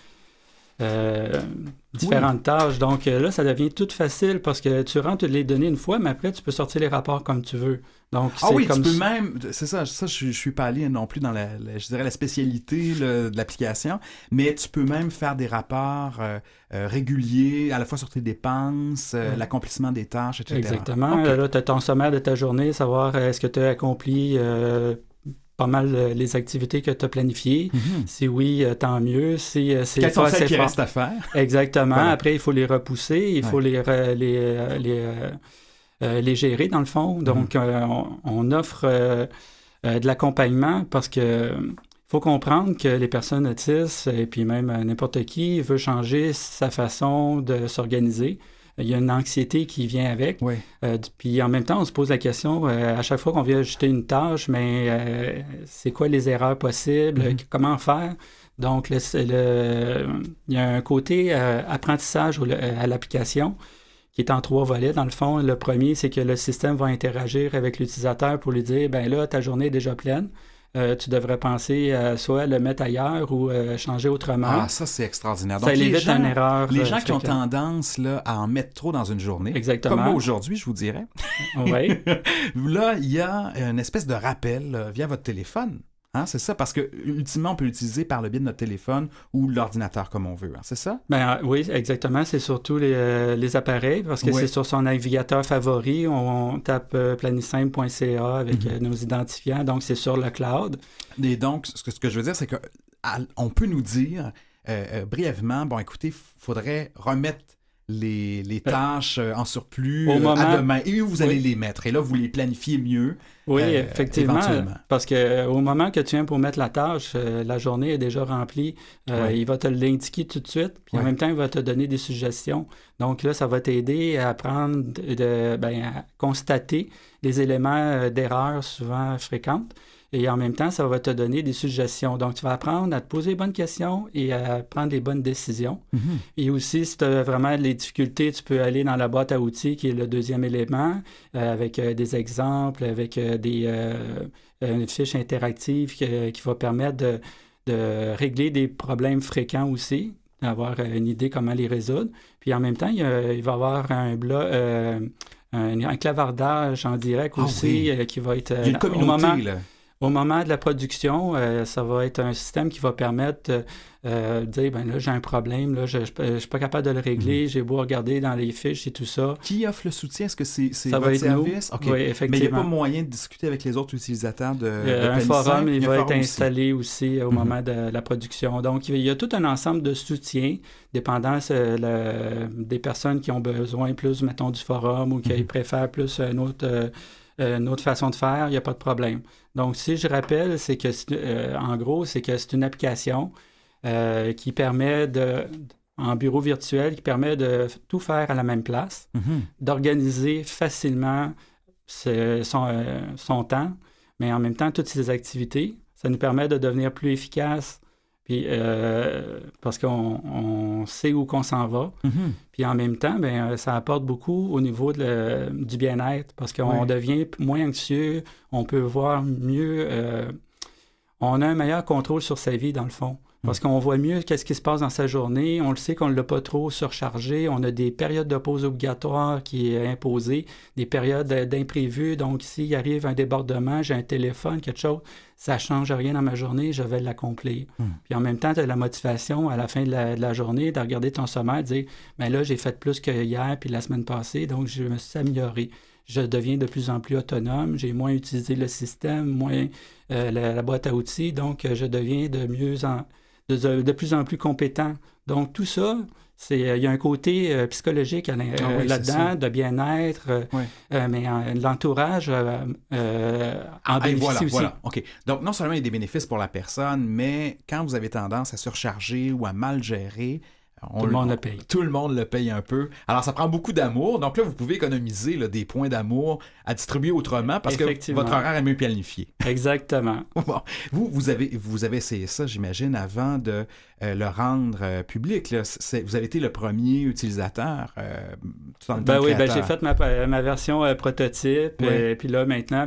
tâches. Donc là, ça devient tout facile parce que tu rentres les données une fois, mais après, tu peux sortir les rapports comme tu veux. Donc, tu peux même... C'est ça, je suis pas allé non plus dans je dirais la spécialité de l'application, mais tu peux même faire des rapports réguliers, à la fois sur tes dépenses, l'accomplissement des tâches, etc. Exactement. Okay. Là, tu as ton sommaire de ta journée, savoir est-ce que tu as accompli... pas mal les activités que tu as planifiées. Si oui, tant mieux. Si c'est quelles sont celles qui restent à faire? Exactement. Voilà. Après, il faut les repousser. Il faut les gérer, dans le fond. Donc, on offre de l'accompagnement parce que faut comprendre que les personnes autistes, et puis même n'importe qui, veut changer sa façon de s'organiser. Il y a une anxiété qui vient avec. Oui. Puis en même temps, on se pose la question, à chaque fois qu'on vient ajouter une tâche, mais c'est quoi les erreurs possibles? Comment faire? Donc, il y a un côté apprentissage à l'application qui est en 3 volets. Dans le fond, le premier, c'est que le système va interagir avec l'utilisateur pour lui dire, là, ta journée est déjà pleine. Tu devrais penser soit le mettre ailleurs ou changer autrement. Ah, ça, c'est extraordinaire. Donc, ça évite une erreur. Les gens qui ont tendance là, à en mettre trop dans une journée, exactement. Comme moi aujourd'hui, je vous dirais. Oui. Là, il y a une espèce de rappel via votre téléphone. Hein, c'est ça, parce que ultimement, on peut l'utiliser par le biais de notre téléphone ou l'ordinateur comme on veut. Hein, c'est ça? Oui, exactement. C'est surtout les appareils, parce que c'est sur son navigateur favori. On tape planisimple.ca avec nos identifiants. Donc, c'est sur le cloud. Et donc, ce que je veux dire, c'est qu'on peut nous dire brièvement, écoutez, il faudrait remettre les tâches en surplus à demain. Et où vous allez les mettre? Et là, vous les planifiez mieux. Oui, effectivement. Parce qu'au moment que tu viens pour mettre la tâche, la journée est déjà remplie. Il va te l'indiquer tout de suite. Puis en même temps, il va te donner des suggestions. Donc là, ça va t'aider à à constater les éléments d'erreur souvent fréquentes. Et en même temps, ça va te donner des suggestions. Donc, tu vas apprendre à te poser les bonnes questions et à prendre les bonnes décisions. Et aussi, si tu as vraiment des difficultés, tu peux aller dans la boîte à outils, qui est le deuxième élément, avec des exemples, avec une fiche interactive qui va permettre de régler des problèmes fréquents aussi, d'avoir une idée comment les résoudre. Puis en même temps, il va y avoir un clavardage en direct aussi qui va être... Il y a une communauté, là. Au moment de la production, ça va être un système qui va permettre de dire, ben là, j'ai un problème, là, je ne suis pas capable de le régler, j'ai beau regarder dans les fiches et tout ça. Qui offre le soutien? Est-ce que c'est ça votre va être service? nous. Okay. Oui, effectivement. Mais il n'y a pas moyen de discuter avec les autres utilisateurs de un forum, il va être installé aussi au Mm-hmm. moment de la production. Donc, il y a tout un ensemble de soutien, dépendant des personnes qui ont besoin plus, mettons, du forum ou qui préfèrent plus une autre façon de faire, il n'y a pas de problème. Donc, si je rappelle, c'est que, en gros, c'est que c'est une application qui permet en bureau virtuel, qui permet de tout faire à la même place, d'organiser facilement son temps, mais en même temps, toutes ses activités. Ça nous permet de devenir plus efficace, puis, parce qu'on sait où qu'on s'en va. Puis en même temps, ça apporte beaucoup au niveau du bien-être, parce qu'on devient moins anxieux, on peut voir mieux, on a un meilleur contrôle sur sa vie, dans le fond. Parce qu'on voit mieux qu'est-ce qui se passe dans sa journée, on le sait qu'on ne l'a pas trop surchargé, on a des périodes de pause obligatoires qui est imposées, des périodes d'imprévus, donc s'il arrive un débordement, j'ai un téléphone, quelque chose, ça ne change rien dans ma journée, je vais l'accomplir. Puis en même temps, tu as la motivation à la fin de la journée de regarder ton sommaire et de dire, bien là, j'ai fait plus que hier puis la semaine passée, donc je me suis amélioré. Je deviens de plus en plus autonome, j'ai moins utilisé le système, moins la boîte à outils, donc je deviens de plus en plus compétent. Donc, tout ça, il y a un côté psychologique là-dedans, de bien-être, mais l'entourage en bénéficie aussi. Voilà. OK. Donc, non seulement il y a des bénéfices pour la personne, mais quand vous avez tendance à surcharger ou à mal gérer, tout le monde le paye. Tout le monde le paye un peu. Alors, ça prend beaucoup d'amour. Donc là, vous pouvez économiser des points d'amour à distribuer autrement parce que votre horaire est mieux planifié. Exactement. Bon. Vous avez essayé ça, j'imagine, avant de le rendre public. Là. Vous avez été le premier utilisateur tout en étant créateur. J'ai fait ma version prototype. Et puis là, maintenant,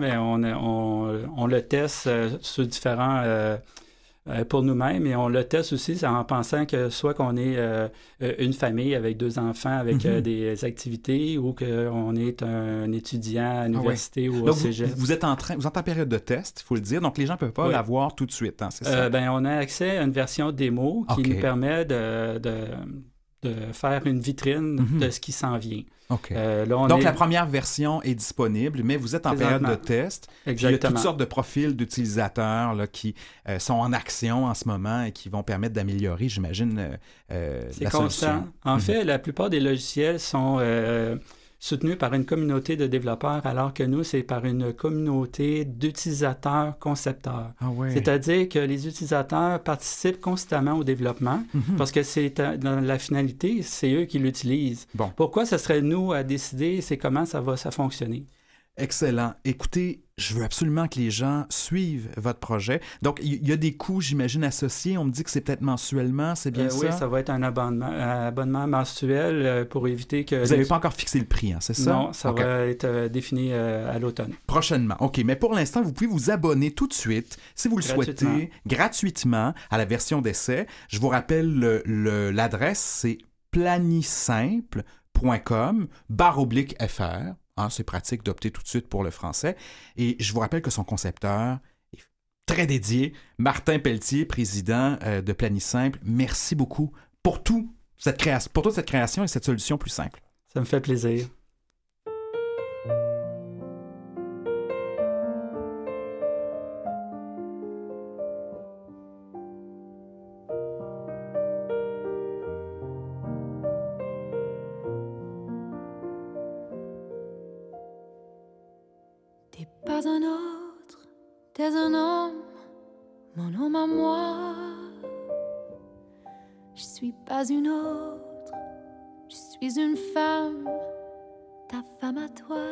on le teste sur différents... pour nous-mêmes, et on le teste aussi en pensant que soit qu'on est une famille avec 2 enfants avec des activités ou qu'on est un étudiant à l'université ou au cégep. Vous êtes en période de test, il faut le dire, donc les gens ne peuvent pas l'avoir tout de suite, hein, c'est ça? On a accès à une version démo qui nous permet de faire une vitrine de ce qui s'en vient. OK. Donc, la première version est disponible, mais vous êtes en période de test. Exactement. Il y a toutes sortes de profils d'utilisateurs qui sont en action en ce moment et qui vont permettre d'améliorer, j'imagine, la solution. En fait, la plupart des logiciels sont soutenus par une communauté de développeurs, alors que nous, c'est par une communauté d'utilisateurs-concepteurs. Ah ouais. C'est-à-dire que les utilisateurs participent constamment au développement parce que c'est dans la finalité, c'est eux qui l'utilisent. Bon. Pourquoi ce serait nous à décider, c'est comment ça va fonctionner? Excellent. Écoutez, je veux absolument que les gens suivent votre projet. Donc, il y a des coûts, j'imagine, associés. On me dit que c'est peut-être mensuellement, c'est bien ça? Oui, ça va être un abonnement mensuel pour éviter que... Vous n'avez pas encore fixé le prix, hein, c'est ça? Non, ça va être défini à l'automne. Prochainement. OK, mais pour l'instant, vous pouvez vous abonner tout de suite, si vous le souhaitez, gratuitement à la version d'essai. Je vous rappelle l'adresse, c'est planisimple.com/FR. C'est pratique d'opter tout de suite pour le français. Et je vous rappelle que son concepteur est très dédié, Martin Pelletier, président de Planisimple. Merci beaucoup pour toute cette création et cette solution plus simple. Ça me fait plaisir. T'es pas un autre, t'es un homme, mon homme à moi. Je suis pas une autre, je suis une femme, ta femme à toi.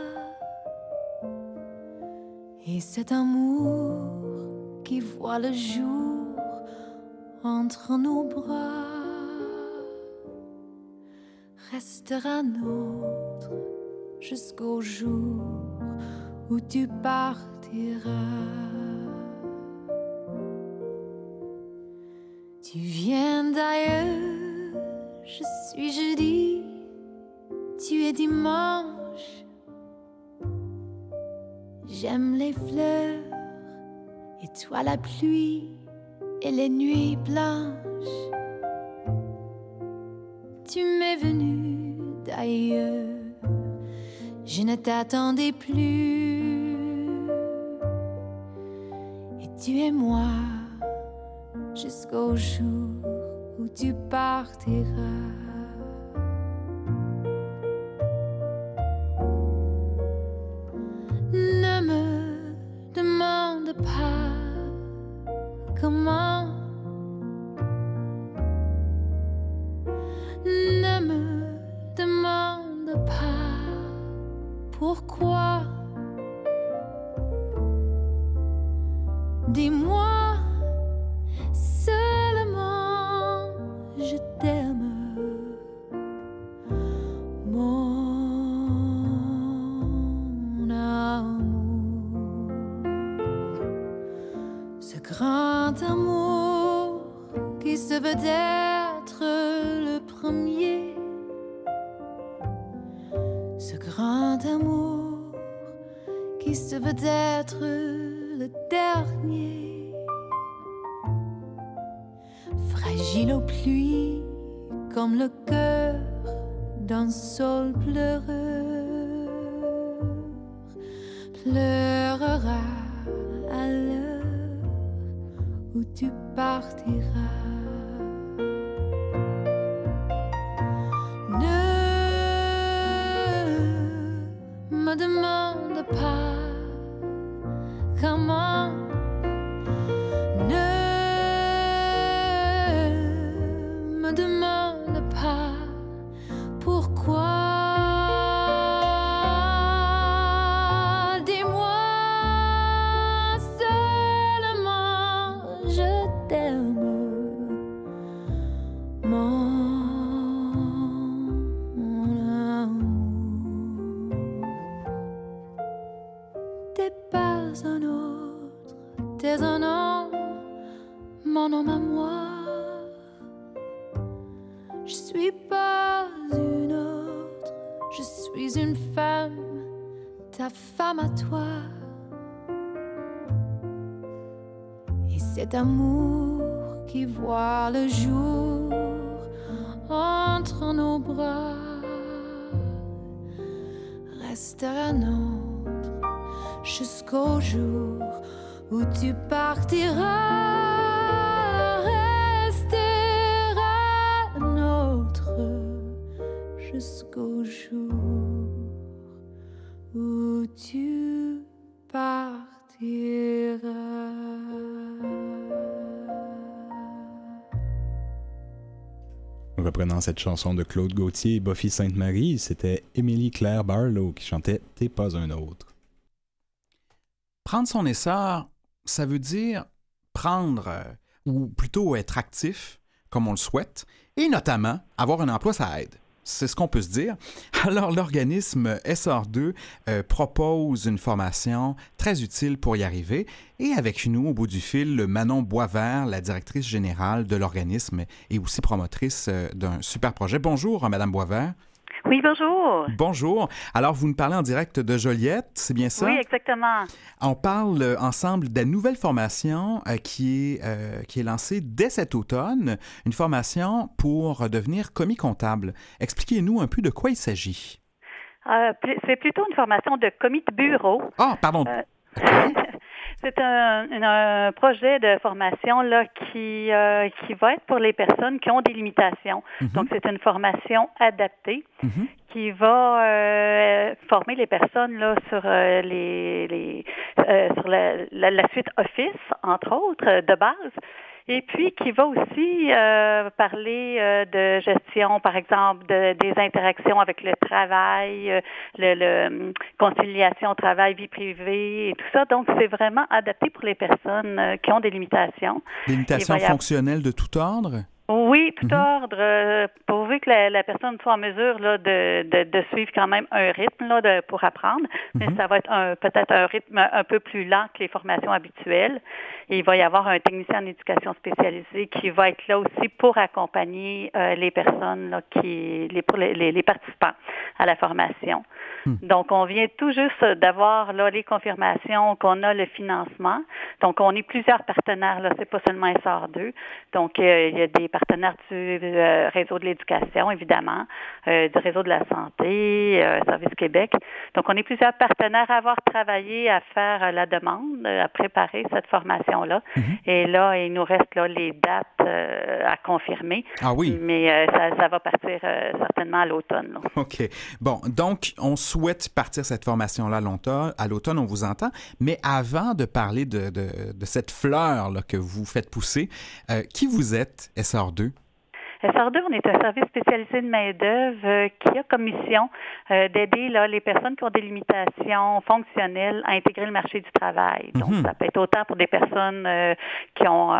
Et cet amour qui voit le jour entre nos bras restera nôtre jusqu'au jour où tu partiras. Tu viens d'ailleurs, je suis jeudi, tu es dimanche. J'aime les fleurs Et toi la pluie et les nuits blanches. Tu m'es venu d'ailleurs, je ne t'attendais plus. Et tu es moi jusqu'au jour où tu partiras. Ne me demande pas comment. Ne me demande pas pourquoi. Dis-moi seulement je t'aime, mon amour. Ce grand amour qui se veut être le premier, ce grand amour qui se veut être le dernier, fragile aux pluies comme le cœur d'un sol pleureur, pleurera à l'heure où tu partiras. Ne me demande pas comment. Ne me demande pas pourquoi. Dis-moi seulement je t'aime, mon un autre, t'es un homme, mon homme à moi. Je suis pas une autre, je suis une femme, ta femme à toi. Et cet amour qui voit le jour entre nos bras restera nôtre jusqu'au jour où tu partiras, restera nôtre jusqu'au jour où tu partiras. Reprenant cette chanson de Claude Gauthier et Buffy Sainte-Marie, c'était Émilie Claire Barlow qui chantait « T'es pas un autre ». Prendre son essor, ça veut dire prendre, ou plutôt être actif, comme on le souhaite, et notamment avoir un emploi, ça aide. C'est ce qu'on peut se dire. Alors, l'organisme SR2 propose une formation très utile pour y arriver. Et avec nous, au bout du fil, Manon Boisvert, la directrice générale de l'organisme et aussi promotrice d'un super projet. Bonjour, Madame Boisvert. Oui, bonjour. Bonjour. Alors, vous nous parlez en direct de Joliette, c'est bien ça? Oui, exactement. On parle ensemble de la nouvelle formation qui est lancée dès cet automne, une formation pour devenir commis comptable. Expliquez-nous un peu de quoi il s'agit. C'est plutôt une formation de commis de bureau. Ah, pardon. C'est un projet de formation là qui va être pour les personnes qui ont des limitations. Mm-hmm. Donc, c'est une formation adaptée qui va former les personnes là sur sur la suite Office, entre autres, de base. Et puis, qui va aussi parler de gestion, par exemple, des interactions avec le travail, le conciliation travail, vie privée et tout ça. Donc, c'est vraiment adapté pour les personnes qui ont des limitations. Des limitations fonctionnelles de tout ordre? Oui, tout ordre, pourvu que la personne soit en mesure là, de suivre quand même un rythme là, pour apprendre, mais ça va être peut-être un rythme un peu plus lent que les formations habituelles. Et il va y avoir un technicien en éducation spécialisée qui va être là aussi pour accompagner les personnes, là, les participants à la formation. Donc, on vient tout juste d'avoir là, les confirmations qu'on a le financement. Donc, on est plusieurs partenaires, là, c'est pas seulement SR2. Donc, il y a des partenaires du réseau de l'éducation, évidemment, du réseau de la santé, Service Québec. Donc, on est plusieurs partenaires à avoir travaillé à faire la demande, à préparer cette formation-là. Et là, il nous reste là, les dates à confirmer. Ah oui? Mais ça va partir certainement à l'automne. Là. OK. Bon, donc, on souhaite partir cette formation-là à l'automne, on vous entend. Mais avant de parler de cette fleur là, que vous faites pousser, qui vous êtes, SR2? SR2, on est un service spécialisé de main-d'œuvre qui a comme mission d'aider là, les personnes qui ont des limitations fonctionnelles à intégrer le marché du travail. Donc, ça peut être autant pour des personnes qui ont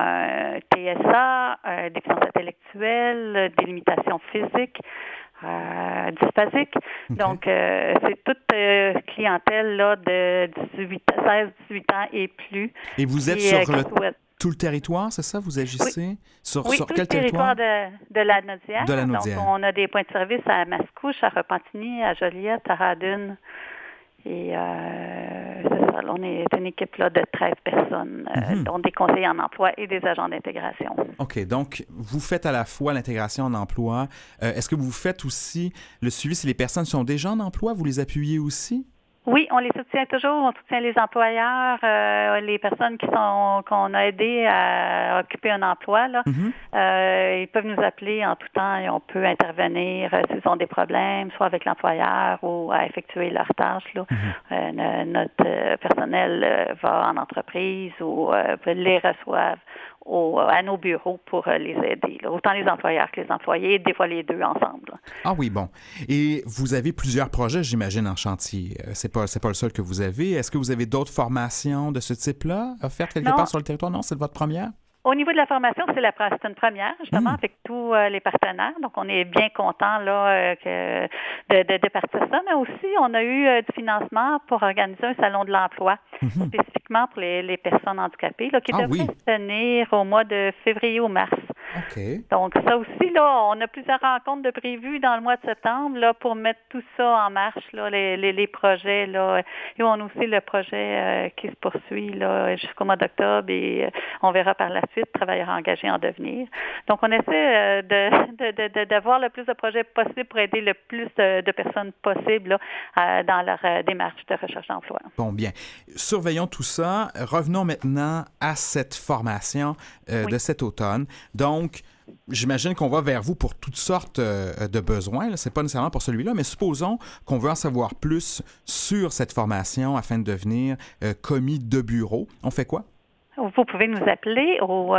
TSA, déficience intellectuelle, des limitations physiques, dysphasique. Donc, c'est toute clientèle là, de 16-18 ans et plus. Et vous êtes sur tout le territoire, c'est ça? Vous agissez? Sur tout quel le territoire de la Naudière. De la Naudière. Donc, on a des points de service à Mascouche, à Repentigny, à Joliette, à Radune. Et c'est ça, là, on est une équipe là, de 13 personnes, dont des conseillers en emploi et des agents d'intégration. OK. Donc, vous faites à la fois l'intégration en emploi. Est-ce que vous faites aussi le suivi si les personnes sont déjà en emploi? Vous les appuyez aussi? Oui, on les soutient toujours. On soutient les employeurs, les personnes qu'on a aidées à occuper un emploi. Là. Ils peuvent nous appeler en tout temps et on peut intervenir s'ils ont des problèmes, soit avec l'employeur ou à effectuer leurs tâches. Là. Notre personnel va en entreprise ou les reçoivent à nos bureaux pour les aider. Là. Autant les employeurs que les employés, des fois les deux ensemble. Là. Ah oui, bon. Et vous avez plusieurs projets, j'imagine, en chantier. C'est pas le seul que vous avez. Est-ce que vous avez d'autres formations de ce type-là offertes quelque part sur le territoire? Non, c'est votre première? Au niveau de la formation, c'est une première, justement, avec tous les partenaires. Donc, on est bien contents là, de partir ça. Mais aussi, on a eu du financement pour organiser un salon de l'emploi, spécifiquement pour les personnes handicapées, là, qui devrait se tenir au mois de février ou mars. Okay. Donc, ça aussi, là, on a plusieurs rencontres de prévues dans le mois de septembre là, pour mettre tout ça en marche, là, les projets. Là. Et on a aussi le projet qui se poursuit là, jusqu'au mois d'octobre et on verra par la suite travailleurs engagés en devenir. Donc, on essaie d'avoir le plus de projets possible pour aider le plus de personnes possible là, dans leur démarche de recherche d'emploi. Bon, bien. Surveillons tout ça. Revenons maintenant à cette formation de cet automne. Donc, j'imagine qu'on va vers vous pour toutes sortes de besoins. Ce n'est pas nécessairement pour celui-là, mais supposons qu'on veut en savoir plus sur cette formation afin de devenir commis de bureau. On fait quoi? Vous pouvez nous appeler au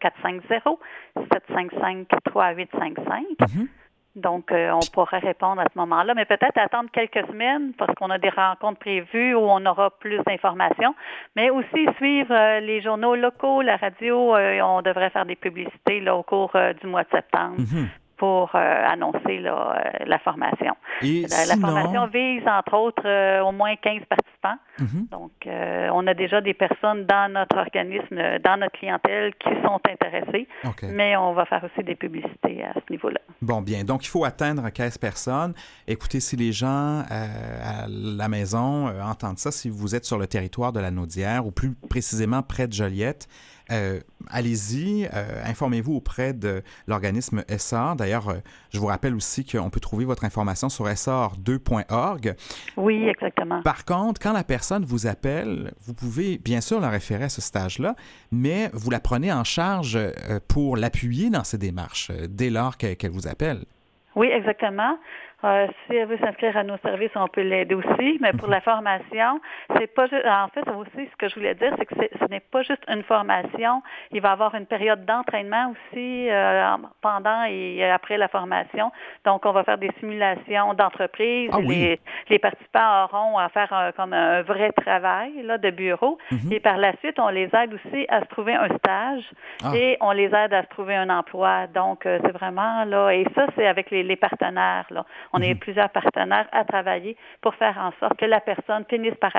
450-755-3855. Donc, on pourra répondre à ce moment-là, mais peut-être attendre quelques semaines parce qu'on a des rencontres prévues où on aura plus d'informations, mais aussi suivre les journaux locaux, la radio. On devrait faire des publicités là, au cours du mois de septembre. Pour annoncer là, la formation. La formation vise, entre autres, au moins 15 participants. Donc, on a déjà des personnes dans notre organisme, dans notre clientèle qui sont intéressées, mais on va faire aussi des publicités à ce niveau-là. Bon, bien. Donc, il faut atteindre 15 personnes. Écoutez, si les gens à la maison entendent ça, si vous êtes sur le territoire de la Naudière ou plus précisément près de Joliette, allez-y, informez-vous auprès de l'organisme SR. D'ailleurs, je vous rappelle aussi qu'on peut trouver votre information sur sr2.org. Oui, exactement. Par contre, quand la personne vous appelle, vous pouvez bien sûr la référer à ce stage-là, mais vous la prenez en charge pour l'appuyer dans ses démarches dès lors qu'elle vous appelle. Oui, exactement. Si elle veut s'inscrire à nos services, on peut l'aider aussi. Mais pour la formation, c'est pas juste. En fait, aussi, ce que je voulais dire, c'est que ce n'est pas juste une formation. Il va y avoir une période d'entraînement aussi pendant et après la formation. Donc, on va faire des simulations d'entreprise. Ah, oui. Les participants auront à faire comme un vrai travail là, de bureau. Et par la suite, on les aide aussi à se trouver un stage et on les aide à se trouver un emploi. Donc, c'est vraiment là. Et ça, c'est avec les partenaires, là. On est plusieurs partenaires à travailler pour faire en sorte que la personne finisse par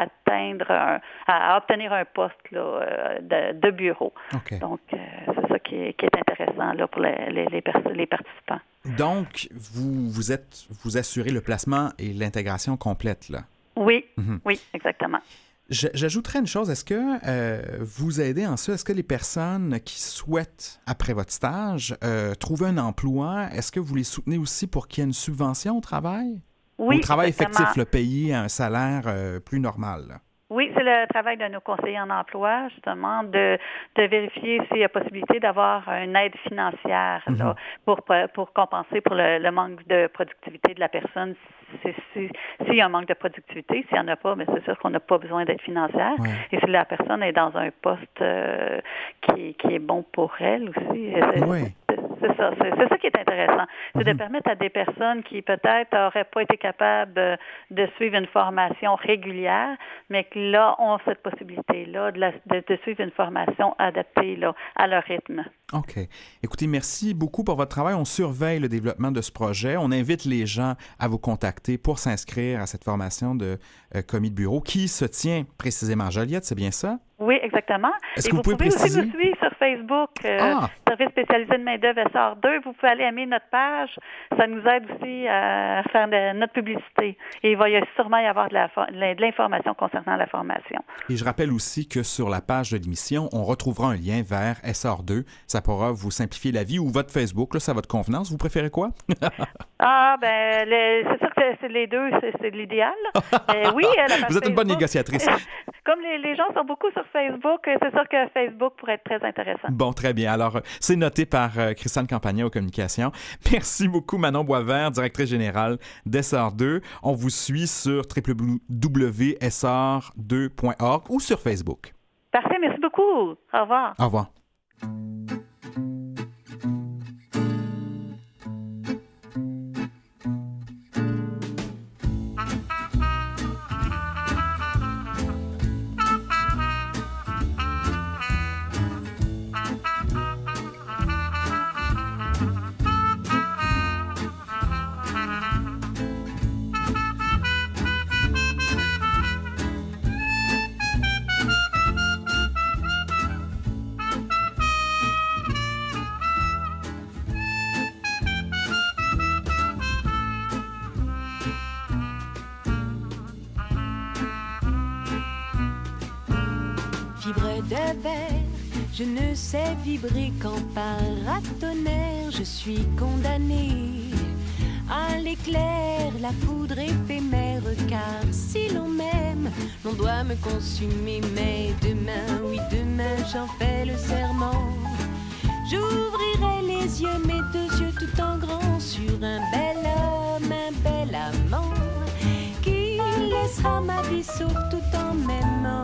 à obtenir un poste là, de bureau. Okay. Donc, c'est ça qui est intéressant là, pour les participants. Donc, vous assurez le placement et l'intégration complète, là? Oui, oui, exactement. J'ajouterais une chose. Est-ce que vous aidez en ça? Est-ce que les personnes qui souhaitent, après votre stage, trouver un emploi, est-ce que vous les soutenez aussi pour qu'il y ait une subvention au travail? Oui, au travail exactement. effectif, le payer un salaire plus normal, là? Oui, c'est le travail de nos conseillers en emploi, justement, de vérifier s'il y a possibilité d'avoir une aide financière là, pour compenser pour le manque de productivité de la personne. S'il y a un manque de productivité, s'il n'y en a pas, mais c'est sûr qu'on n'a pas besoin d'aide financière. Ouais. Et si la personne est dans un poste qui est bon pour elle aussi, c'est ça qui est intéressant. C'est de permettre à des personnes qui peut-être n'auraient pas été capables de suivre une formation régulière, mais qui là ont cette possibilité-là de suivre une formation adaptée là, à leur rythme. OK. Écoutez, merci beaucoup pour votre travail. On surveille le développement de ce projet. On invite les gens à vous contacter pour s'inscrire à cette formation de commis de bureau qui se tient précisément à Joliette, c'est bien ça? Oui, exactement. Est-ce Et que vous pouvez préciser? Aussi nous suivre sur Facebook, Service spécialisé de main-d'œuvre SR2. Vous pouvez aller aimer notre page. Ça nous aide aussi à faire notre publicité. Et il va sûrement y avoir de l'information concernant la formation. Et je rappelle aussi que sur la page de l'émission, on retrouvera un lien vers SR2. Ça pourra vous simplifier la vie ou votre Facebook. Là, c'est à votre convenance. Vous préférez quoi? C'est sûr que c'est les deux. C'est l'idéal. Oui, vous êtes une bonne négociatrice. Comme les gens sont beaucoup sur Facebook, c'est sûr que Facebook pourrait être très intéressant. Bon, très bien. Alors, c'est noté par Christiane Campagna aux communications. Merci beaucoup, Manon Boisvert, directrice générale d'SR2. On vous suit sur www.sr2.org ou sur Facebook. Parfait, merci beaucoup. Au revoir. Au revoir. Je ne sais vibrer qu'en paratonnerre. Je suis condamnée à l'éclair, la foudre éphémère. Car si l'on m'aime, l'on doit me consumer. Mais demain, oui demain, j'en fais le serment. J'ouvrirai les yeux, mes deux yeux tout en grand, sur un bel homme, un bel amant, qui laissera ma vie sauve tout en m'aimant.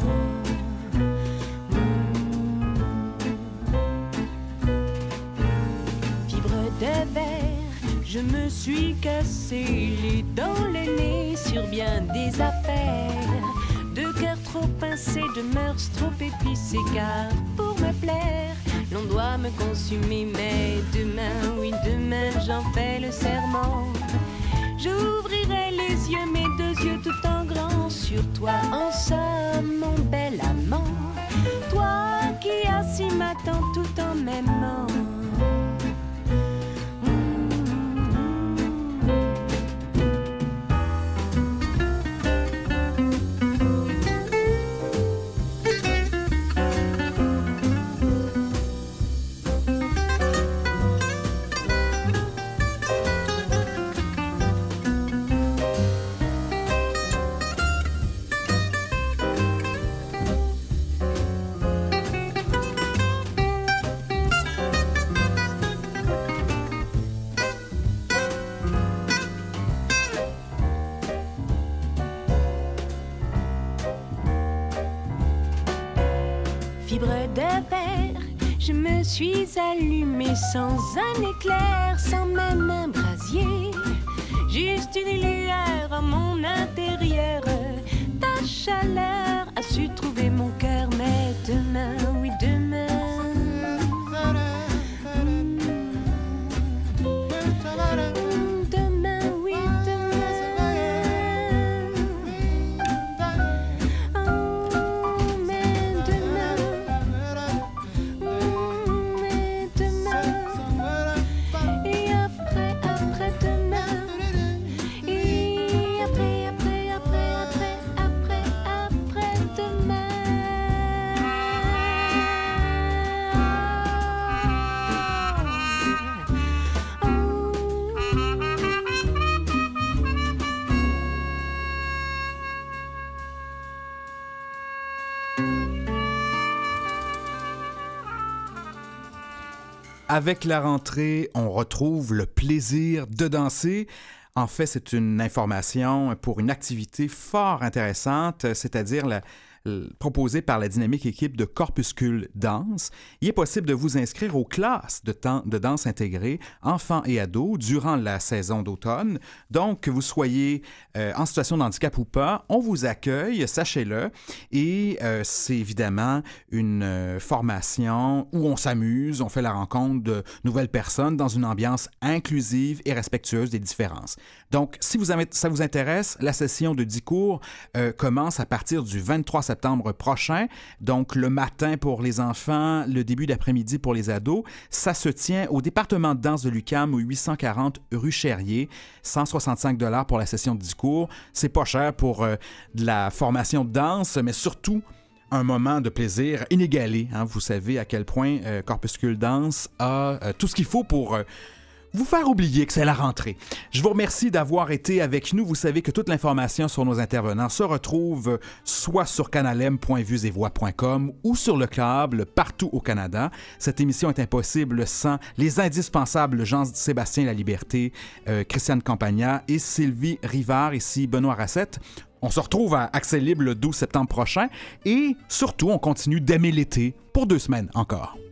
Je me suis cassé les dents, le nez sur bien des affaires, de cœur trop pincé, de mœurs trop épicées, car pour me plaire, l'on doit me consumer. Mais demain, oui demain, j'en fais le serment. J'ouvrirai les yeux, mes deux yeux tout en grand, sur toi en somme, mon bel amant, toi qui assis m'attends tout en m'aimant. fibre de verre. Je me suis allumée sans un éclair, sans même un brasier. Juste une lueur à mon intérieur. Ta chaleur a su trouver mon cœur. Mais demain, oui demain, Avec la rentrée, on retrouve le plaisir de danser. En fait, c'est une information pour une activité fort intéressante, c'est-à-dire proposée par la dynamique équipe de Corpuscule Danse. Il est possible de vous inscrire aux classes de danse intégrée enfants et ados durant la saison d'automne. Donc, que vous soyez en situation de handicap ou pas, on vous accueille, sachez-le. Et c'est évidemment une formation où on s'amuse, on fait la rencontre de nouvelles personnes dans une ambiance inclusive et respectueuse des différences. Donc, si ça vous intéresse, la session de 10 cours commence à partir du 23 septembre prochain. Donc, le matin pour les enfants, le début d'après-midi pour les ados. Ça se tient au département de danse de l'UQAM, au 840 rue Chérier. 165 $ pour la session de 10 cours. C'est pas cher pour de la formation de danse, mais surtout un moment de plaisir inégalé. Hein? Vous savez à quel point Corpuscule Danse a tout ce qu'il faut pour vous faire oublier que c'est la rentrée. Je vous remercie d'avoir été avec nous. Vous savez que toute l'information sur nos intervenants se retrouve soit sur canalem.vuesetvoix.com ou sur le câble partout au Canada. Cette émission est impossible sans les indispensables Jean-Sébastien Laliberté, Christiane Campagna et Sylvie Rivard, ici Benoît Racette. On se retrouve à Accès Libre le 12 septembre prochain et surtout, on continue d'aimer l'été pour 2 semaines encore.